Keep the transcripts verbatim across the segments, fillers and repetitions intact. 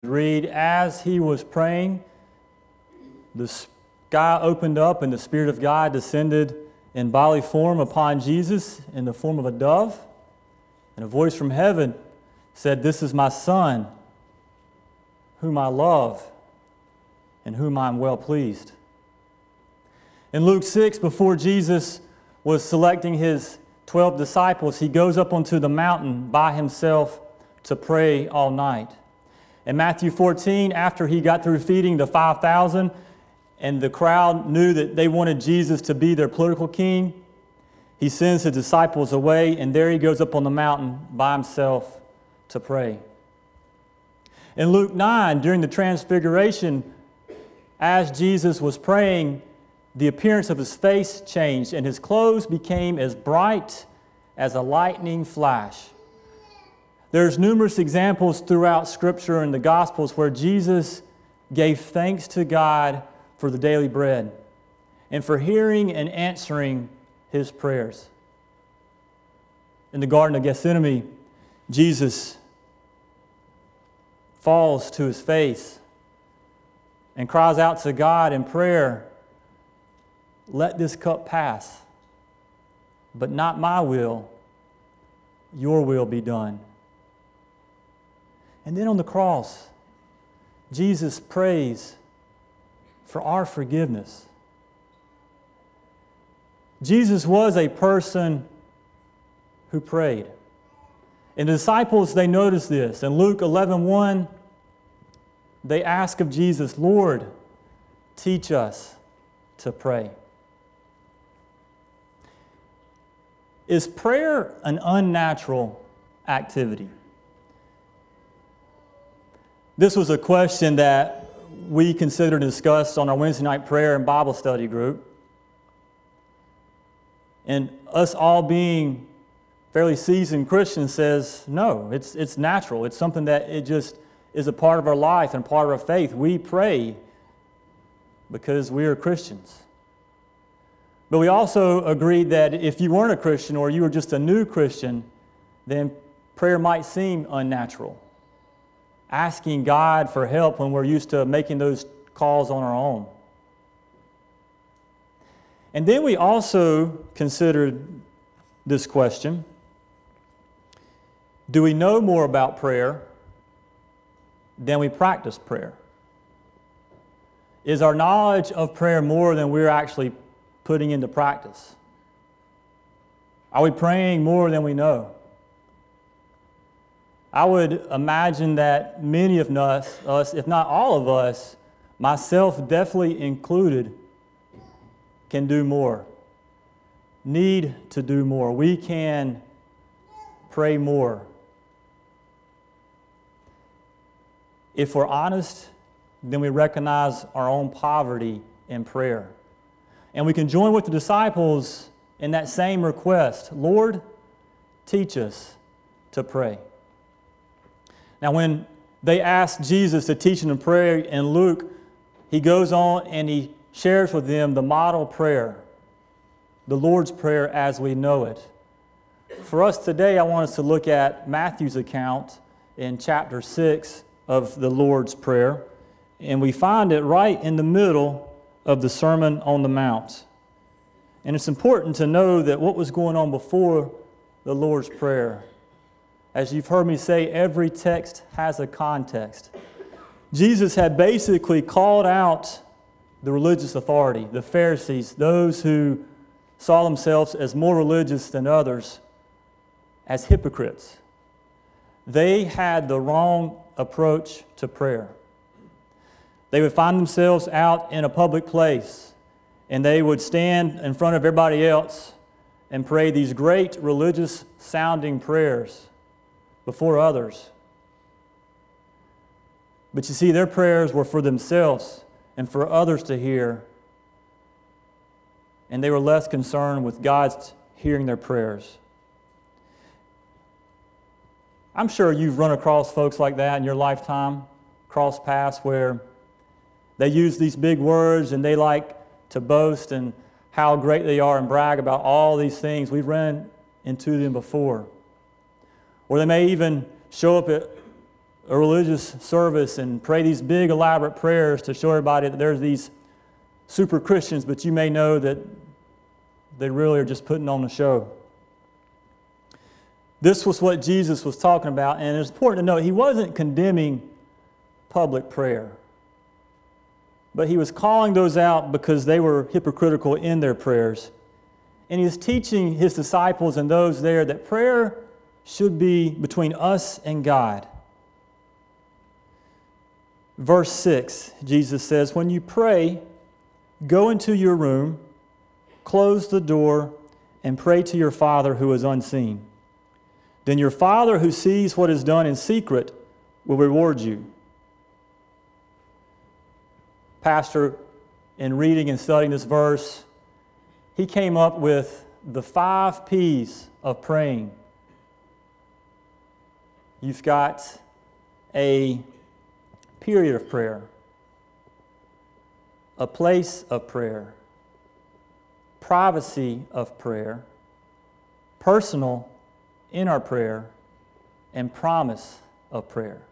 Read, as he was praying, the sky opened up and the Spirit of God descended in bodily form upon Jesus in the form of a dove. And a voice from heaven said, "This is my Son, whom I love, and whom I am well pleased." In Luke six, before Jesus was selecting his twelve disciples, he goes up onto the mountain by himself to pray all night. In Matthew fourteen, after he got through feeding the five thousand, and the crowd knew that they wanted Jesus to be their political king, he sends his disciples away, and there he goes up on the mountain by himself to pray. In Luke nine, during the Transfiguration, as Jesus was praying, the appearance of his face changed, and his clothes became as bright as a lightning flash. There's numerous examples throughout Scripture and the Gospels where Jesus gave thanks to God for the daily bread and for hearing and answering his prayers. In the Garden of Gethsemane, Jesus falls to his face and cries out to God in prayer, "Let this cup pass, but not my will, your will be done." And then on the cross, Jesus prays for our forgiveness. Jesus was a person who prayed. And the disciples, they noticed this. In Luke eleven one, they ask of Jesus, "Lord, teach us to pray." Is prayer an unnatural activity? This was a question that we considered and discussed on our Wednesday night prayer and Bible study group. And us all being fairly seasoned Christians says, no, it's, it's natural. It's something that it just is a part of our life and part of our faith. We pray because we are Christians. But we also agreed that if you weren't a Christian or you were just a new Christian, then prayer might seem unnatural. Asking God for help when we're used to making those calls on our own. And then we also considered this question: do we know more about prayer than we practice prayer? Is our knowledge of prayer more than we're actually putting into practice? Are we praying more than we know? I would imagine that many of us, us, if not all of us, myself definitely included, can do more, need to do more. We can pray more. If we're honest, then we recognize our own poverty in prayer. And we can join with the disciples in that same request: Lord, teach us to pray. Now, when they asked Jesus to teach them to pray in Luke, he goes on and he shares with them the model prayer, the Lord's Prayer as we know it. For us today, I want us to look at Matthew's account in chapter six of the Lord's Prayer, and we find it right in the middle of the Sermon on the Mount. And it's important to know that what was going on before the Lord's Prayer. As you've heard me say, every text has a context. Jesus had basically called out the religious authority, the Pharisees, those who saw themselves as more religious than others, as hypocrites. They had the wrong approach to prayer. They would find themselves out in a public place, and they would stand in front of everybody else and pray these great religious-sounding prayers before others. But you see, their prayers were for themselves and for others to hear, and they were less concerned with God's hearing their prayers. I'm sure you've run across folks like that in your lifetime, cross paths where they use these big words and they like to boast and how great they are and brag about all these things. We've run into them before. Or they may even show up at a religious service and pray these big elaborate prayers to show everybody that there's these super Christians, but you may know that they really are just putting on a show. This was what Jesus was talking about, and it's important to note he wasn't condemning public prayer, but he was calling those out because they were hypocritical in their prayers. And he was teaching his disciples and those there that prayer should be between us and God. Verse six, Jesus says, when you pray, go into your room, close the door, and pray to your Father who is unseen. Then your Father who sees what is done in secret will reward you. Pastor, in reading and studying this verse, he came up with the five P's of praying. You've got a period of prayer, a place of prayer, privacy of prayer, personal in our prayer, and promise of prayer.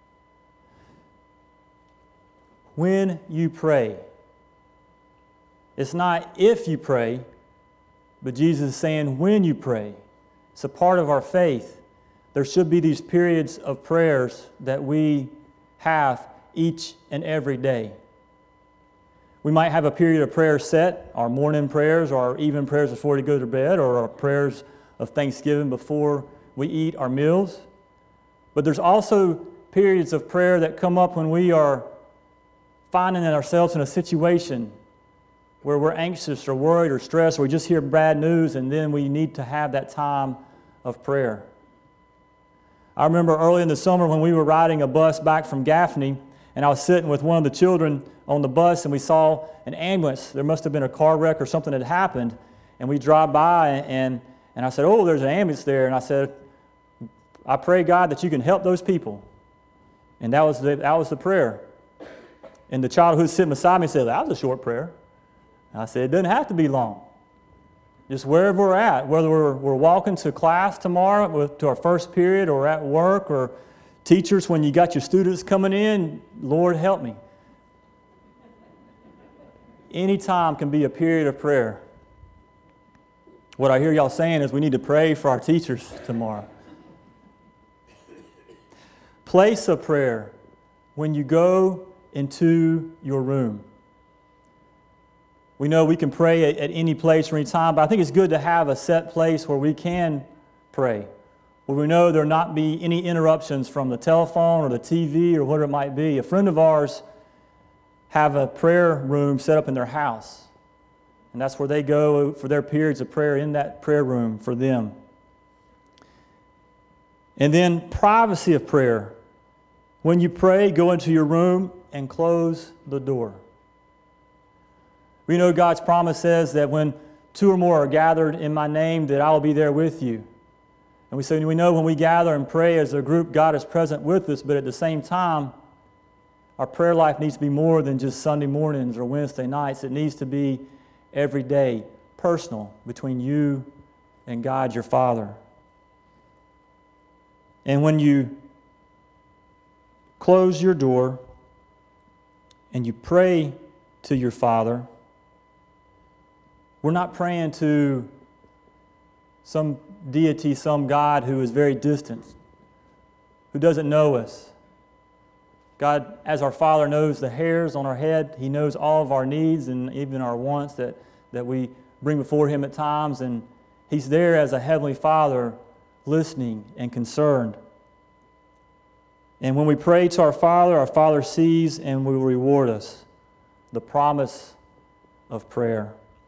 When you pray, it's not if you pray, but Jesus is saying when you pray. It's a part of our faith. There should be these periods of prayers that we have each and every day. We might have a period of prayer set, our morning prayers, or our evening prayers before we go to bed, or our prayers of thanksgiving before we eat our meals. But there's also periods of prayer that come up when we are finding ourselves in a situation where we're anxious or worried or stressed, or we just hear bad news, and then we need to have that time of prayer. I remember early in the summer when we were riding a bus back from Gaffney, and I was sitting with one of the children on the bus, and we saw an ambulance. There must have been a car wreck or something had happened, and we drive by, and, and I said, oh, there's an ambulance there, and I said, I pray, God, that you can help those people. And that was the, that was the prayer. And the child who was sitting beside me said, that was a short prayer. And I said, it doesn't have to be long. Just wherever we're at, whether we're, we're walking to class tomorrow, to our first period, or at work, or teachers, when you got your students coming in, Lord, help me. Any time can be a period of prayer. What I hear y'all saying is we need to pray for our teachers tomorrow. Place of prayer, when you go into your room. We know we can pray at, at any place or any time, but I think it's good to have a set place where we can pray, where we know there not be any interruptions from the telephone or the T V or whatever it might be. A friend of ours have a prayer room set up in their house, and that's where they go for their periods of prayer, in that prayer room for them. And then privacy of prayer. When you pray, go into your room and close the door. We know God's promise says that when two or more are gathered in my name, that I will be there with you. And we say we know when we gather and pray as a group, God is present with us, but at the same time, our prayer life needs to be more than just Sunday mornings or Wednesday nights. It needs to be every day, personal, between you and God, your Father. And when you close your door and you pray to your Father, we're not praying to some deity, some God who is very distant, who doesn't know us. God, as our Father, knows the hairs on our head. He knows all of our needs and even our wants that, that we bring before Him at times. And He's there as a Heavenly Father, listening and concerned. And when we pray to our Father, our Father sees and will reward us. The promise of prayer.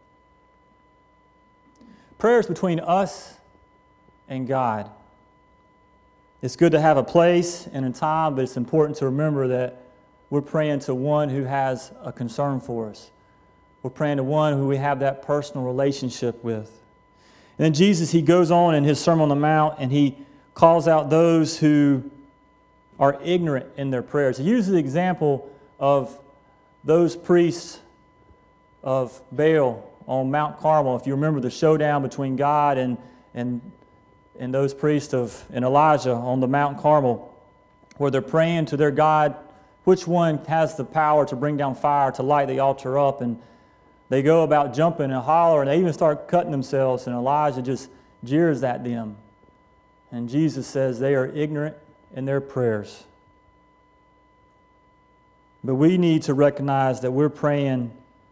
Prayer is between us and God. It's good to have a place and a time, but it's important to remember that we're praying to one who has a concern for us. We're praying to one who we have that personal relationship with. And then Jesus, He goes on in His Sermon on the Mount, and He calls out those who are ignorant in their prayers. He uses the example of those priests of Baal on Mount Carmel. If you remember the showdown between God and, and, and those priests of and Elijah on the Mount Carmel. where they're praying to their God, which one has the power to bring down fire to light the altar up, and they go about jumping and hollering, and they even start cutting themselves, and Elijah just jeers at them. And Jesus says they are ignorant in their prayers. But we need to recognize that we're praying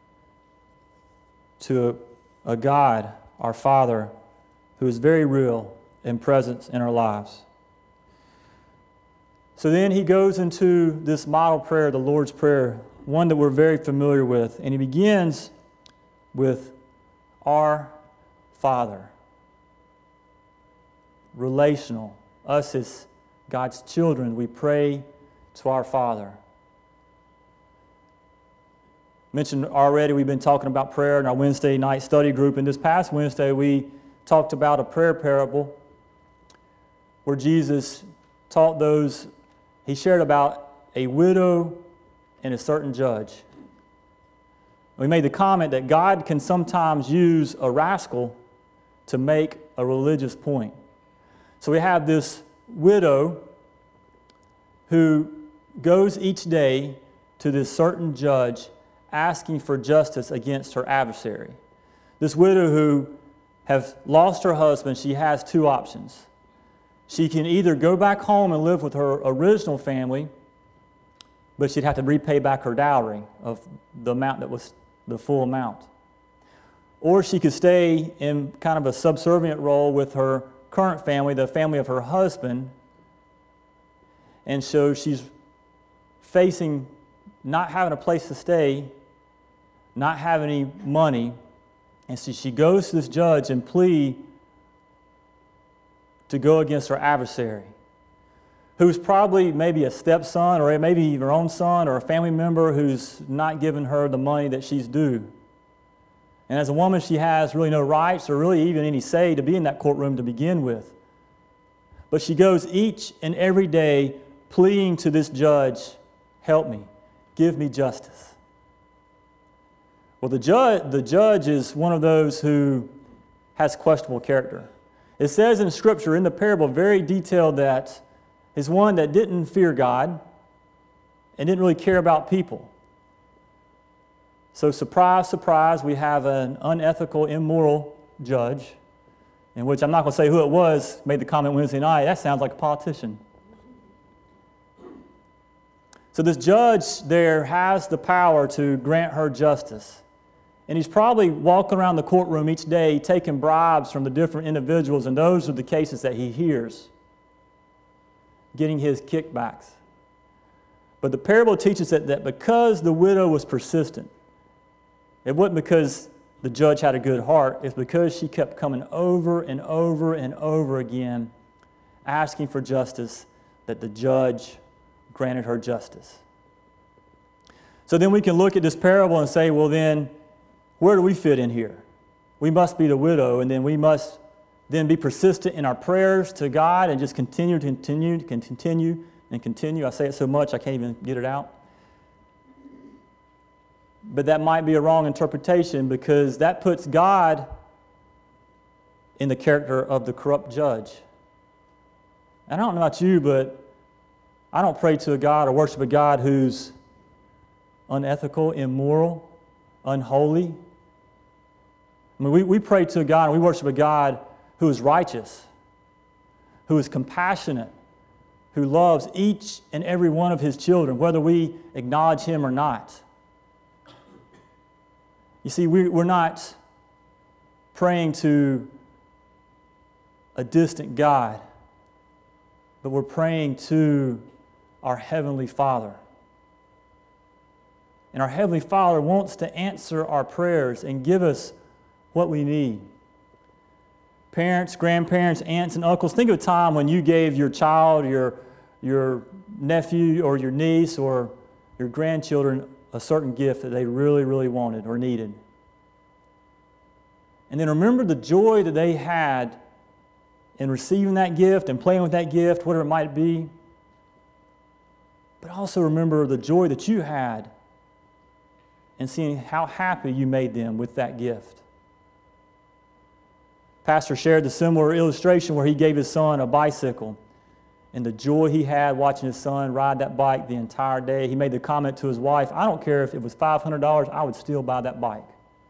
to a, a God, our Father, who is very real and present in our lives. So then he goes into this model prayer, the Lord's Prayer, one that we're very familiar with. And he begins with our Father. Relational. Us as God's children, we pray to our Father. Mentioned already, we've been talking about prayer in our Wednesday night study group. And this past Wednesday, we talked about a prayer parable where Jesus taught those, he shared about a widow and a certain judge. We made the comment that God can sometimes use a rascal to make a religious point. So we have this widow who goes each day to this certain judge asking for justice against her adversary. This widow who has lost her husband, she has two options. She can either go back home and live with her original family, but she'd have to repay back her dowry of the amount that was the full amount. Or she could stay in kind of a subservient role with her current family, the family of her husband, and so she's facing not having a place to stay, not having any money, and so she goes to this judge and plea to go against her adversary, who's probably maybe a stepson or maybe her own son or a family member who's not giving her the money that she's due. And as a woman, she has really no rights or really even any say to be in that courtroom to begin with. But she goes each and every day pleading to this judge, help me, give me justice. Well, the judge, the judge is one of those who has questionable character. It says in Scripture, in the parable, very detailed, that is one that didn't fear God and didn't really care about people. So surprise, surprise, we have an unethical, immoral judge, in which I'm not going to say who it was, made the comment Wednesday night, that sounds like a politician. So this judge there has the power to grant her justice. And he's probably walking around the courtroom each day taking bribes from the different individuals, and those are the cases that he hears, getting his kickbacks. But the parable teaches that, that because the widow was persistent, it wasn't because the judge had a good heart, it's because she kept coming over and over and over again asking for justice, that the judge granted her justice. So then we can look at this parable and say, well then, where do we fit in here? We must be the widow, and then we must then be persistent in our prayers to God and just continue to continue to continue and continue. I say it so much I can't even get it out. But that might be a wrong interpretation, because that puts God in the character of the corrupt judge. And I don't know about you, but I don't pray to a God or worship a God who's unethical, immoral, unholy. I mean, we, we pray to a God and we worship a God who is righteous, who is compassionate, who loves each and every one of his children, whether we acknowledge him or not. You see, we, we're not praying to a distant God, but we're praying to our Heavenly Father. And our Heavenly Father wants to answer our prayers and give us what we need. Parents, grandparents, aunts, and uncles, think of a time when you gave your child, your, your nephew, or your niece, or your grandchildren a certain gift that they really, really wanted or needed. And then remember the joy that they had in receiving that gift and playing with that gift, whatever it might be. But also remember the joy that you had in seeing how happy you made them with that gift. Pastor shared the similar illustration where he gave his son a bicycle. and the joy he had watching his son ride that bike the entire day. He made the comment to his wife, I don't care if it was five hundred dollars, I would still buy that bike.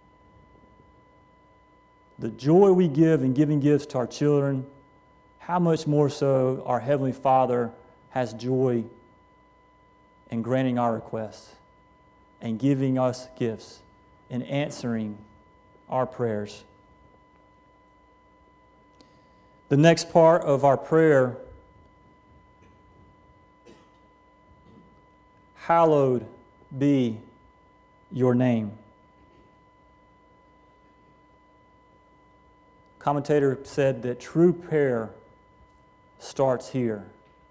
The joy we give in giving gifts to our children, how much more so our Heavenly Father has joy in granting our requests and giving us gifts and answering our prayers. The next part of our prayer, hallowed be your name. Commentator said that true prayer starts here.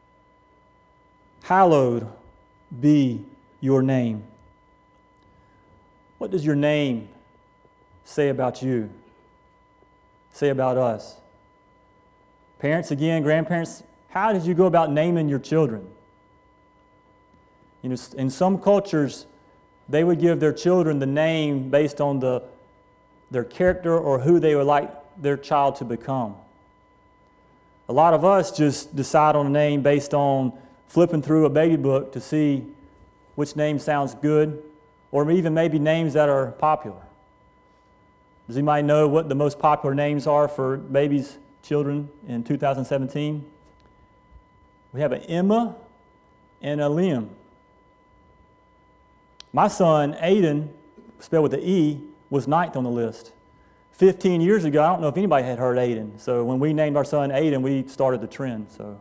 Hallowed be your name. What does your name say about you? Say about us? Parents, again, grandparents, how did you go about naming your children? You know, in some cultures, they would give their children the name based on the, their character or who they would like their child to become. A lot of us just decide on a name based on flipping through a baby book to see which name sounds good, or even maybe names that are popular. Does anybody know what the most popular names are for babies, children in two thousand seventeen? We have an Emma and a Liam. My son, Aiden, spelled with an E, was ninth on the list. Fifteen years ago, I don't know if anybody had heard Aiden. So when we named our son Aiden, we started the trend. So,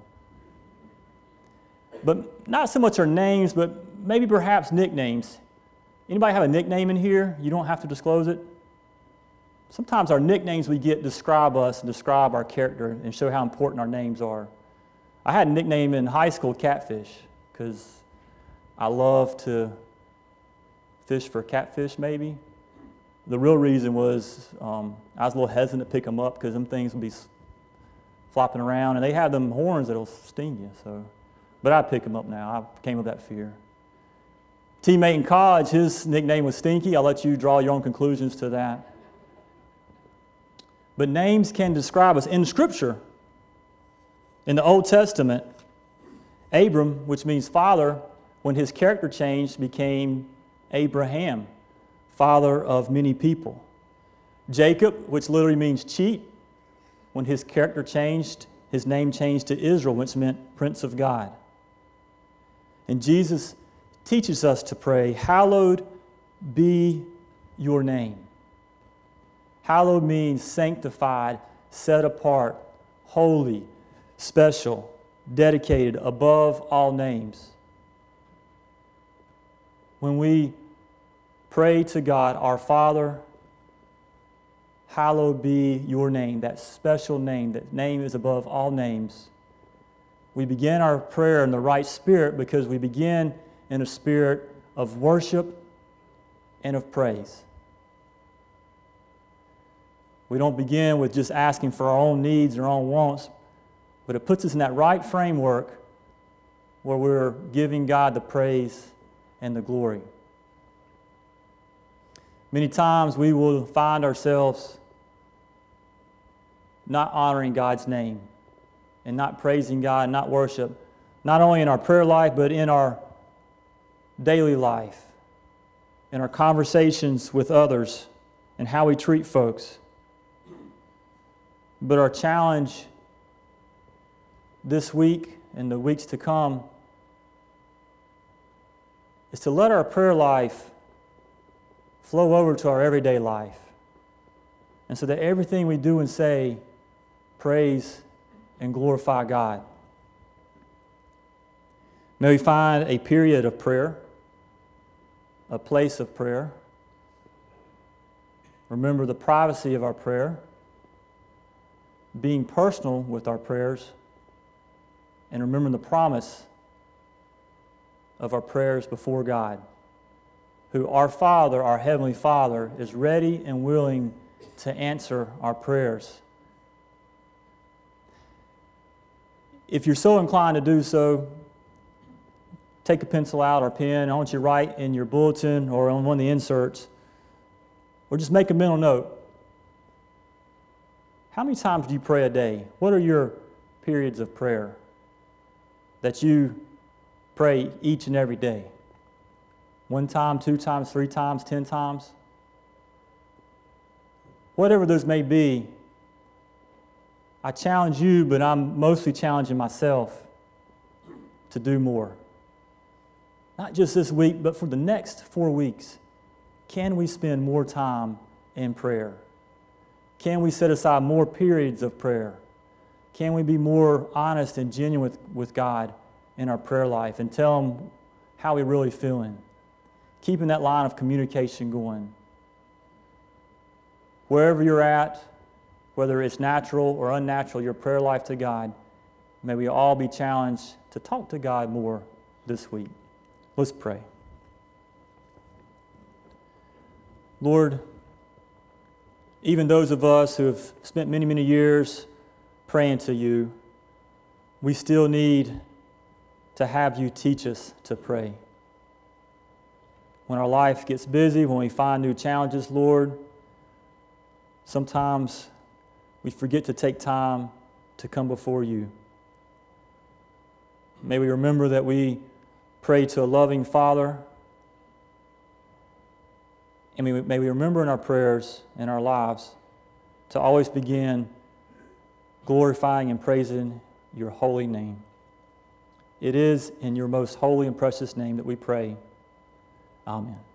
but not so much our names, but maybe perhaps nicknames. Anybody have a nickname in here? You don't have to disclose it. Sometimes our nicknames we get describe us and describe our character and show how important our names are. I had a nickname in high school, Catfish, because I love to fish for catfish, maybe. The real reason was um, I was a little hesitant to pick them up because them things would be flopping around, and they have them horns that'll sting you. So, but I pick them up now. I came with that fear. Teammate in college, his nickname was Stinky. I'll let you draw your own conclusions to that. But names can describe us. In Scripture, in the Old Testament, Abram, which means father, when his character changed, became Abraham, father of many people. Jacob, which literally means cheat, when his character changed, his name changed to Israel, which meant Prince of God. And Jesus teaches us to pray, hallowed be your name. Hallowed means sanctified, set apart, holy, special, dedicated, above all names. When we pray to God, our Father, hallowed be your name, that special name, that name is above all names. We begin our prayer in the right spirit because we begin in a spirit of worship and of praise. We don't begin with just asking for our own needs or our own wants, but it puts us in that right framework where we're giving God the praise and the glory. Many times we will find ourselves not honoring God's name and not praising God, not worship, not only in our prayer life, but in our daily life, in our conversations with others, and how we treat folks. But our challenge this week and the weeks to come is to let our prayer life flow over to our everyday life. And so that everything we do and say praise and glorify God. May we find a period of prayer, a place of prayer. Remember the privacy of our prayer, being personal with our prayers, and remembering the promise of our prayers before God, who our Father, our Heavenly Father, is ready and willing to answer our prayers. If you're so inclined to do so, take a pencil out or pen. I want you to write in your bulletin or on one of the inserts, or just make a mental note. How many times do you pray a day? What are your periods of prayer? that you pray each and every day? One time, two times, three times, ten times? Whatever those may be, I challenge you, but I'm mostly challenging myself to do more. Not just this week, but for the next four weeks. Can we spend more time in prayer? Can we set aside more periods of prayer? Can we be more honest and genuine with, with God in our prayer life and tell Him how we're really feeling? Keeping that line of communication going. Wherever you're at, whether it's natural or unnatural, your prayer life to God, may we all be challenged to talk to God more this week. Let's pray. Lord, even those of us who have spent many, many years praying to you, we still need to have you teach us to pray. When our life gets busy, when we find new challenges, Lord, sometimes we forget to take time to come before you. May we remember that we pray to a loving Father, and we, may we remember in our prayers and our lives to always begin glorifying and praising your holy name. It is in your most holy and precious name that we pray. Amen.